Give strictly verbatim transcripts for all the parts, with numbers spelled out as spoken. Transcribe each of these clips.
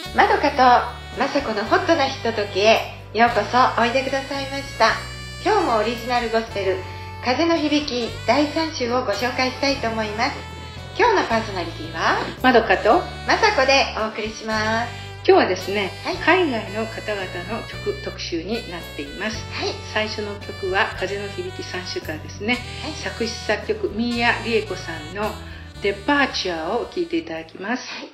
まどかとまさこのホットなひとときへようこそおいでくださいました。今日もオリジナルゴスペル風の響きだいさん週をご紹介したいと思います。今日のパーソナリティはまどかとまさこでお送りします。 今日はですね、 はい、 海外の方々の曲特集になっています。 はい、 最初の曲は風の響きさん週からですね、 はい、 作詞作曲ミーヤ・リエコさんのデパーチャーを聴いていただきます。 はい。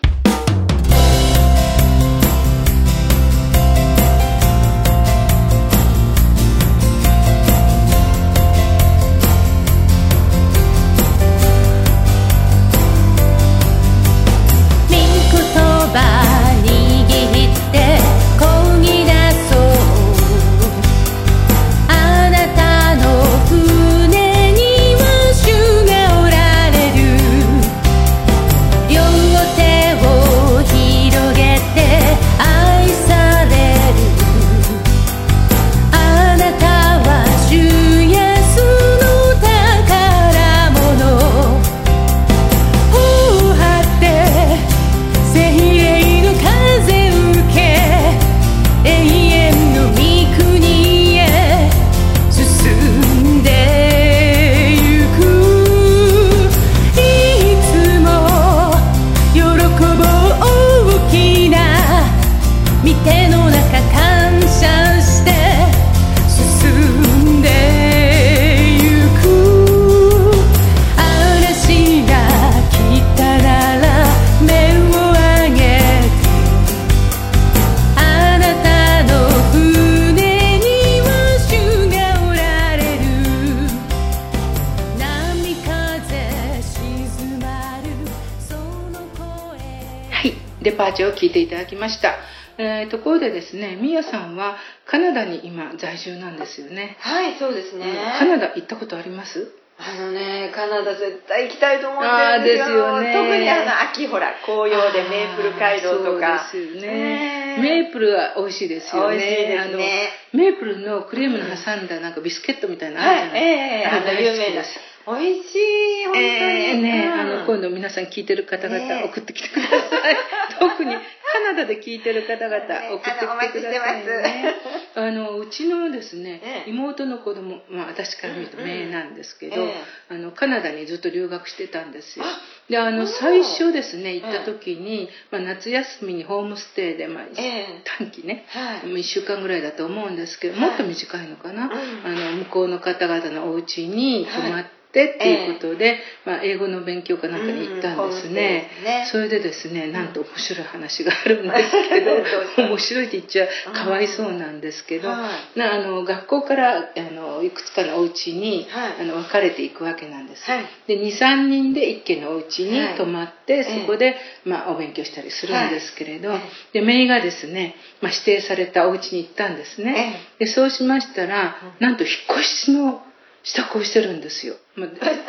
デパーチャーを聞いていただきました。えー、ところでですね、ミヤさんはカナダに今在住なんですよね。 はい、そうですね。 カナダ行ったことあります？ あのね、カナダ絶対行きたいと思ってるんですよ。 ですよね。 特にあの秋ほら紅葉でメープル街道とか。 そうですよね。メープルは美味しいですよね。 美味しいですね。 あのメープルのクリームの挟んだなんかビスケットみたいなのあるじゃないですか。 はい、ええー、あの有名な。美味しい、本当に。 えー、ね、うん、あの今度皆さん聞いてる方々送ってきてください。特にカナダで聞いてる方々送ってきてくださいね。あのうちのですね、えー、妹の子供、まあ私から見ると姪なんですけど、えー、あのカナダにずっと留学してたんですよ。で、あの最初ですね行った時に、まあ、夏休みにホームステイで、まあ、えー、短期ね、はい、いっしゅうかんぐらいだと思うんですけど、もっと短いのかな、はい、あの向こうの方々のお家に泊まって、はいっていうことで、えーまあ、英語の勉強かなんかに行ったんですね。うん、ねそれでですね、なんと面白い話があるんですけど、うん、面白いって言っちゃかわいそうなんですけど、うんなあの学校からあのいくつかのお家に、はい、あの分かれていくわけなんです。はい、でにさんにんでいっ軒のお家に泊まって、はい、そこで、まあ、お勉強したりするんですけれど、はい、で姪がですね、まあ、指定されたお家に行ったんですね。でそうしましたら、なんと引っ越しの支度をしてるんですよ。まあ、ホームステ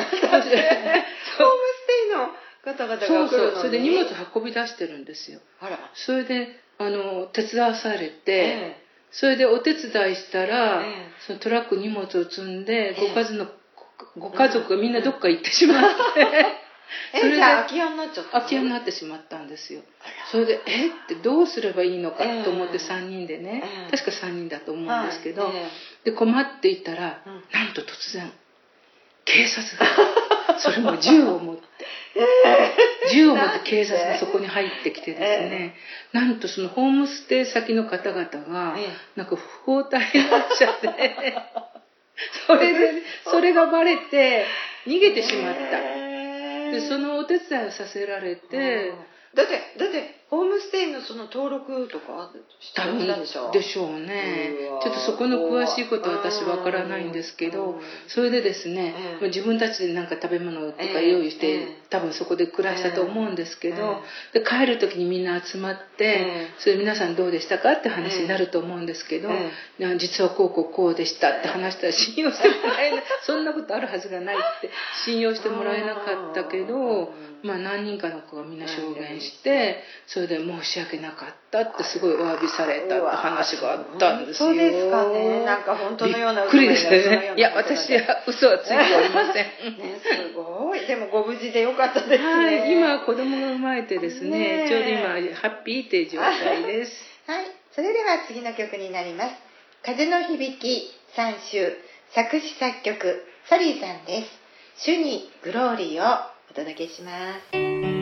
イの方々が来るのに。 そうそう。それで荷物運び出してるんですよ。あら。それであの手伝わされて、えー、それでお手伝いしたら、えー、そのトラック荷物を積んで、えー、ご家族のご家族がみんなどっか行ってしまって。 えそれで空き家になっちゃった。 空き家になってしまったんですよ。それでえってどうすればいいのかと思ってさんにんでね、えー、確かさんにんだと思うんですけど、はいえー、で困っていたら、うん、なんと突然警察がそれも銃を持って、えー、銃を持って警察がそこに入ってきてですね、えー、なんとそのホームステイ先の方々が、えー、なんか不法隊になっちゃってそれでそれがバレて逃げてしまった。えーでそのお手伝いをさせられて、 だってだってホームステイのその登録とかしてたんでしょでしょうね。ちょっとそこの詳しいことは私わからないんですけど、それでですね、うん、自分たちでなんか食べ物とか用意して、えー、多分そこで暮らしたと思うんですけど、えー、で帰る時にみんな集まって、えー、それ皆さんどうでしたかって話になると思うんですけど、えー、実はこうこうこうでしたって話したら信用してもらえないそんなことあるはずがないって信用してもらえなかったけど、まあ何人かの子がみんな証言して、 それで申し訳なかったってすごいお詫びされたって話があったんですよ。 そうですかね。なんか本当のようなびっくりですね。いや、私は嘘はついておりません。ね、 すごい。でもご無事でよかったですね。 はい、今子供が生まれてですね、ちょうど今ハッピーっていう状態です。 はい、それでは次の曲になります。風の響きさん週、作詞作曲サリーさんです。主にグローリーをお届けします。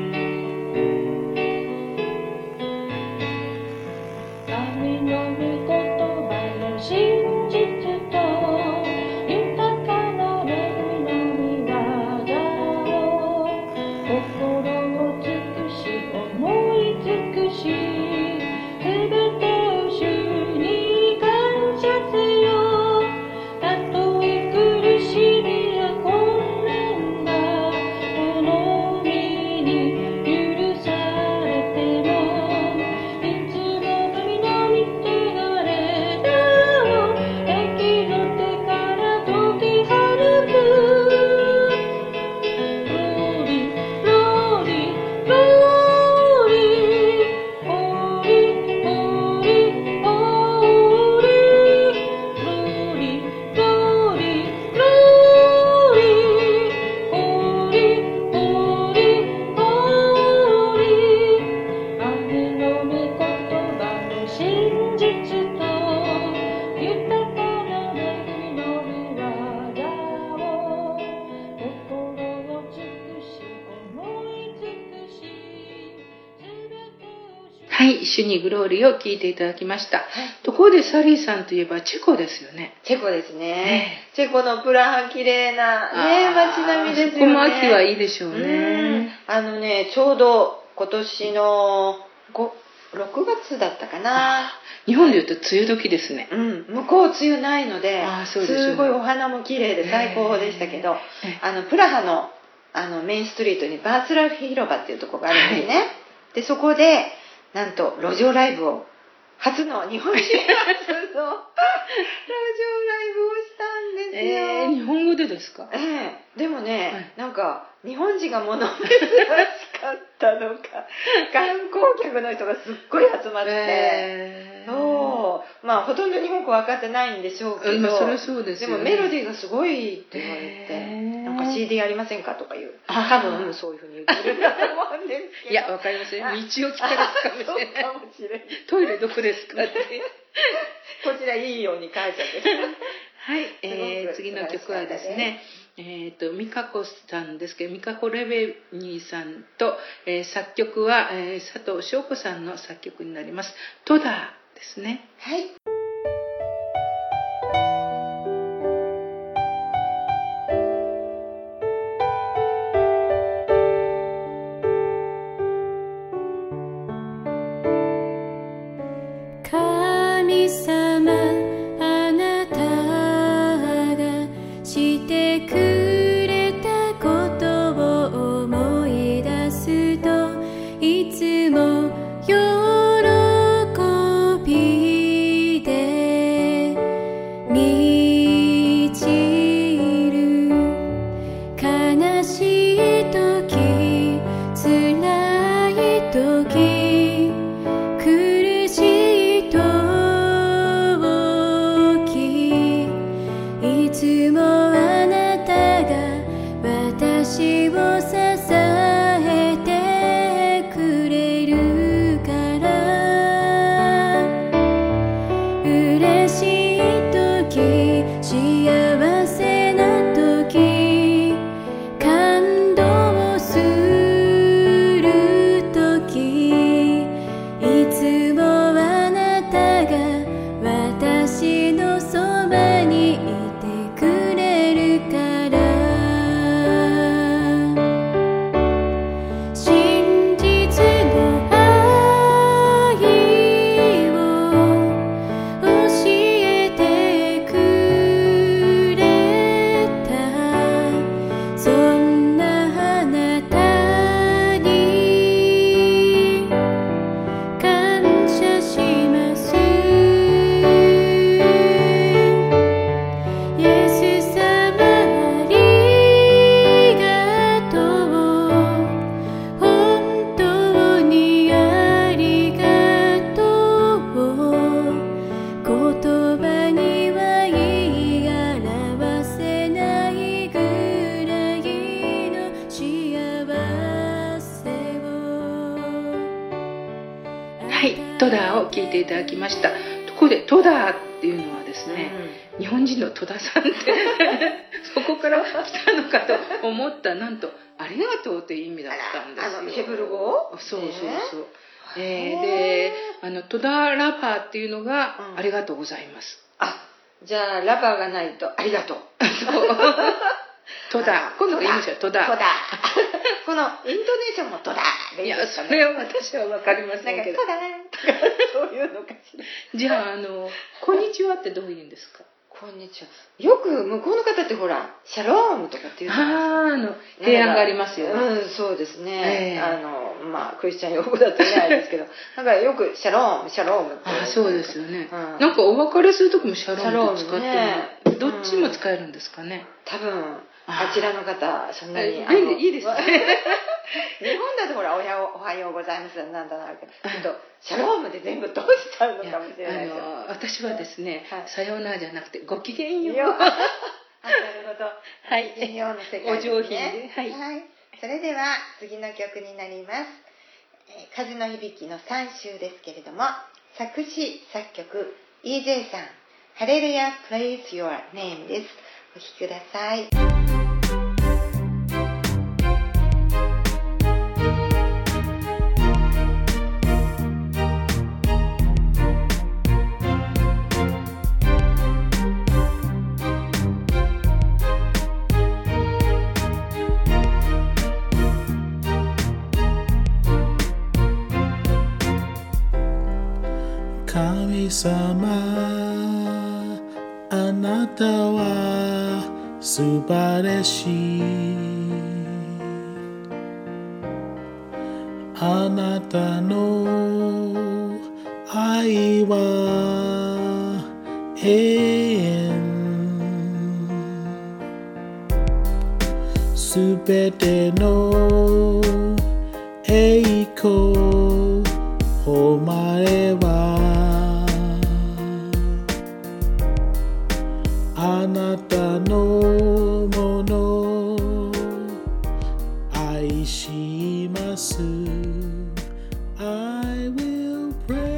はい、主にグローリーを聞いていただきました。はい、ところでサリーさんといえばチェコですよね。 チェコですね。えー、チェコのプラハ綺麗なね街並みですよね。 ここも秋はいいでしょうね。 あのね、ちょうど今年のろくがつだったかな。 日本でいうと梅雨時ですね。 うん、向こう梅雨ないので、 あそうですすごいお花も綺麗で最高でしたけど、えー、あのプラハのあのメインストリートにバーツラフ広場っていうところがあるんですね。はい、でそこでなんと路上ライブを初の日本人初の路上ライブをしたんですよ。 えー、日本語でですか？ ええー、でもね、はい、なんか日本人が物珍しかったのか観光客の人がすっごい集まって、えー、そうまあほとんど日本語分かってないんでしょうけど、 まあ、それそうですよね、 でもメロディーがすごいって言われて、えー、なんか シーディー ありませんかとかいう、多分そういうふうに言ってるんだと思うんですけど、 いやわかりません、道を聞かれるかもしれないトイレどこですかってこちらいいように解釈はい、えー、次の曲はですね、えーと、美香子さんですけど、美香子レベニーさんと、えー、作曲は、えー、佐藤翔子さんの作曲になります。トダですね。 はい。 神様あなたがしてくれたことを思い出すといつも喜びでていただきました。ところで戸田っていうのはですね、うん、日本人の戸田さんってそこから来たのかと思った。なんとありがとうという意味だったんですよ。 あのヘブル語？ そうそうそう、えー、であの戸田ラパーっていうのが、うん、ありがとうございます。 あ、じゃあラパーがないとありがとう。 戸田、今度の意味じゃ戸田。 戸田。このイントネーションも戸田でいいですかね。 いや、それは私は分かりませんけど。 戸田とかそういうのかしら。 じゃあ、あの、こんにちはってどういうんですか？ こんにちは。よく向こうの方ってほら、シャロームとかっていうじゃないですか。 ああ、あの、提案がありますよね。 うん、そうですね。えー、あの、まあ、クリスチャン用語だとないですけど、なんかよくシャローム、シャロームって。 あ、そうですよね。うん、なんかお別れするときもシャロームって使ってる、ね、どっちも使えるんですかね。 多分。あちらの方、そんなに。 いいですね。 日本だとほら、おはようございますなんだなるけど、シャロームで全部通しちゃうのかもしれないです。 あの、私はですね、さようならじゃなくて、ごきげんよう。 あ、なるほど。 はい。 ごきげんようの世界ですね。 お上品で。はい。 それでは、次の曲になります。風の響きのさん週ですけれども、作詞、作曲、イージェー さん、ハレルヤ Praise Your Name です。お聴きください。 神様、あなたは素晴らしい。あなたの愛は永遠。すべての栄光誉れはあなたのもの。愛します。 I will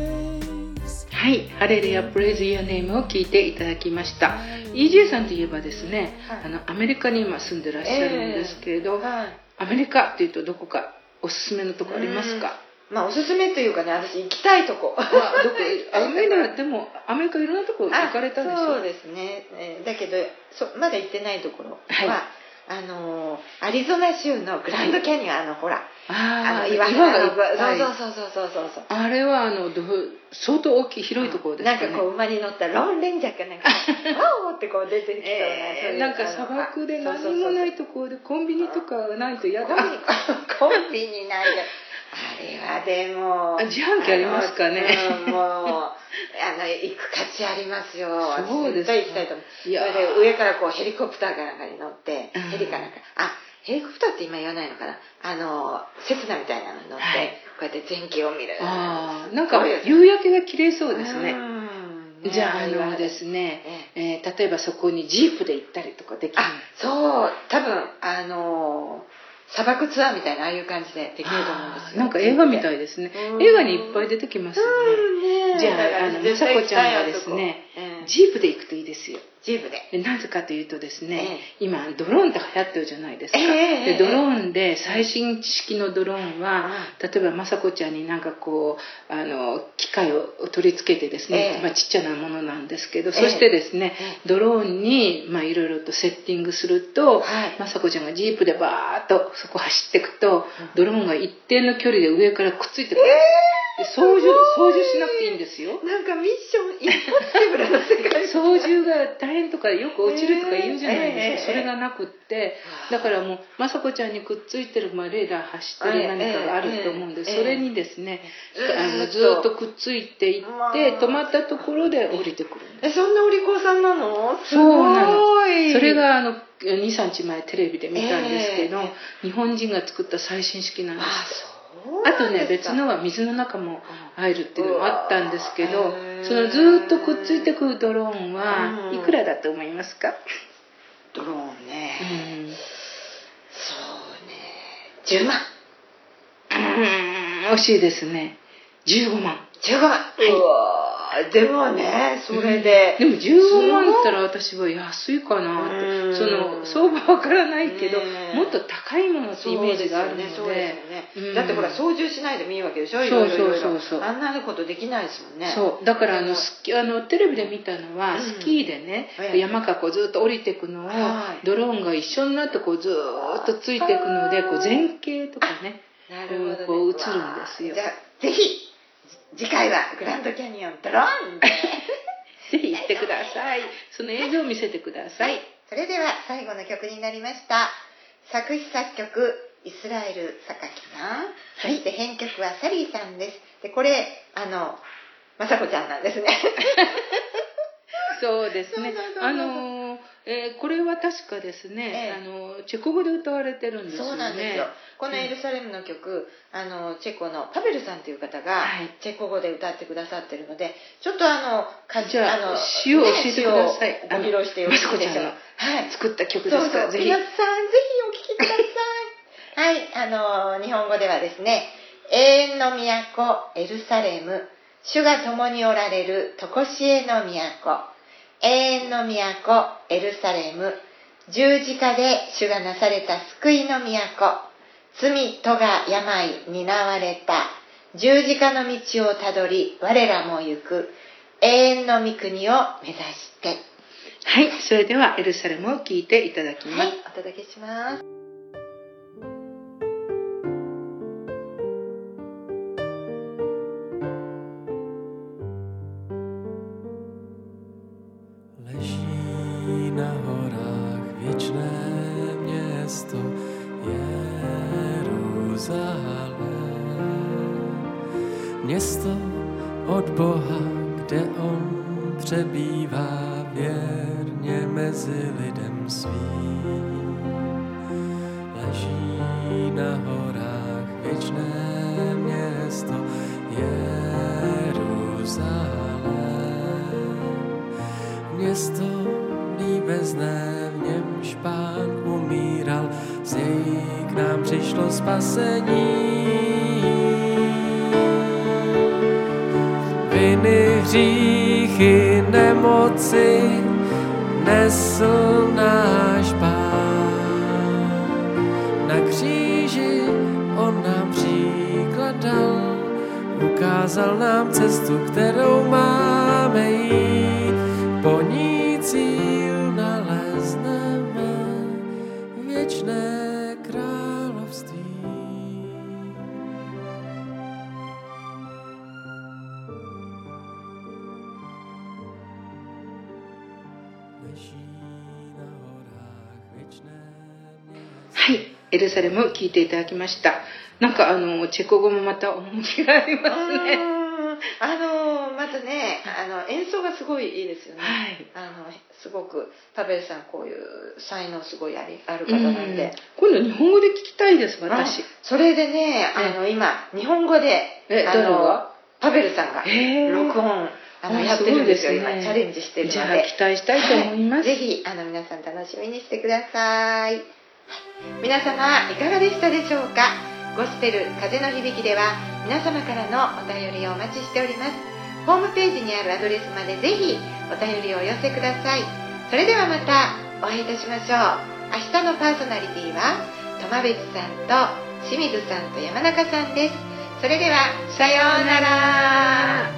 praise。 はい、ハレルヤ Praise Your Name を聞いていただきました。イージェー さんといえばですね、はい、あのアメリカに今住んでらっしゃるんですけれど、えーはい、アメリカっていうとどこかおすすめのとこありますか？ まあおすすめというかね、私行きたいとこ。まあ、 どこアメリカでもアメリカいろんなとこ行かれたでしょ？ そうですね。えー、だけどそまだ行ってないところは、はい、あのアリゾナ州のグランドキャニオン、あのほら、 ああの岩岩がいっぱい、そうそうそうそうそうそう。 あれはあのど相当大きい広いところですね。 なんかこう馬に乗ったロンレンジャーかなんかワオってこう出てきそうな、 えー、なんか砂漠で何もないところでコンビニとかないと嫌だ。 コンビニないで。あれはでも自販機ありますかね。 うん、もうあの行く価値ありますよ。 そうですか。 絶対行きたいと思う。それで上からこうヘリコプターかなんかに乗って、うん、ヘリかなんか、あ、ヘリコプターって今言わないのかな、あのセスナみたいなのに乗って、はい、こうやって全景を見る。 ああ、なんか夕焼けが綺麗そうですね。ね、じゃああのですね、えー、例えばそこにジープで行ったりとかできる。 あ、そう、多分あの砂漠ツアーみたいなああいう感じでできると思うんですよ。 なんか映画みたいですね。映画にいっぱい出てきますよね。ね、じゃあ、あの、まさこちゃんがですね、ジープで行くといいですよ。 ジープで。 なぜかというとですね、えー、今ドローンって流行ってるじゃないですか。えー、でドローンで最新式のドローンは、例えばまさこちゃんになんかこうあの機械を取り付けてですね、えー、まあ、ちっちゃなものなんですけど、えー、そしてですね、えー、ドローンにまあいろいろとセッティングすると、はい、まさこちゃんがジープでバーッとそこ走っていくと、ドローンが一定の距離で上からくっついてくる。えーで操縦、操縦しなくていいんですよ。 なんかミッションインポッシブルな世界。 操縦が大変とかよく落ちるとか言うじゃないですか。えー、それがなくって、だからもうまさこちゃんにくっついてる、まあ、レーダー走ってる何かがあると思うんで、それにですね、えー、あのずっとくっついていって、止まったところで降りてくるんです。 え、そんなお利口さんなの？すごい。 そうなの。それがあのに、さんにちまえテレビで見たんですけど、えー、日本人が作った最新式なんです。あとね、別のは水の中も入るっていうのもあったんですけど、そのずっとくっついてくるドローンはいくらだと思いますか？ ドローンね、うん、そうね、じゅうまん。 うん、惜しいですね。じゅうごまん。 じゅうごまん。うわでもね、それで、 うん、でもじゅうごまんったら私は安いかなって、その相場わからないけど、もっと高いものってイメージがあるので、 そうですよね。だってほら操縦しないでもいいわけでしょ。 そうそうそうそう。 あんなことできないですもんね。 そう、だからあのスキあのテレビで見たのは、スキーでね、山からこうずっと降りていくのをドローンが一緒になってこうずっとついていくので、こう前景とかね、こう映るんですよ。 じゃあぜひ次回はグランドキャニオンドローンでぜひ行ってください。その映像を見せてください。 それでは最後の曲になりました。作詞作曲イスラエル榊さん、そして編曲はサリーさんです。でこれあの雅子ちゃんなんですね。 そうですね。あのえー、これは確かですね、ええ、あのチェコ語で歌われてるんですよね。 そうなんですよ。このエルサレムの曲、あのチェコのパベルさんという方がチェコ語で歌ってくださってるので、ちょっとあのじゃああの詩を教えてください。 ご披露してよろしいでしょうか。 はい、作った曲ですから、 ぜひ皆さんぜひお聴きください。はい、あの日本語ではですね、永遠の都エルサレム、主が共におられる常しえの都。永遠の都エルサレム、十字架で主がなされた救いの都、罪とが病担われた十字架の道をたどり我らも行く永遠の御国を目指して。 はい、それではエルサレムを聴いていただきます。 はい、お届けします。 Na horách věčné město Jeruzalém, město od Boha, kde on přebývá věrně mezi lidem svým. Leží na horách věčné město Jeruzalém, město líbezné, v němž Pán umíral, z něj k nám přišlo spasení. Viny, hříchy, nemoci nesl náš Pán. Na kříži on nám příklad dal, ukázal nám cestu, kterou máme jít, po ní cíl nalezneme, věčné království. Leží na horách věčné město. はい、エルサレムを聴いていただきました。なんかあのチェコ語もまた趣がありますね。 あのまたね、あの演奏がすごいいいですよね。 はい、 あのすごくパベルさんこういう才能すごいありある方なんで、 今度日本語で聞きたいです私。 それでね、あの今日本語であのパベルさんが録音あのやってるんですよ。今チャレンジしてるので、 じゃあ期待したいと思います。 ぜひあの皆さん楽しみにしてください。皆様いかがでしたでしょうか。ゴスペル風の響きでは皆様からのお便りをお待ちしております。ホームページにあるアドレスまでぜひお便りをお寄せください。それではまたお会いいたしましょう。明日のパーソナリティは苫別さんと清水さんと山中さんです。それではさようなら。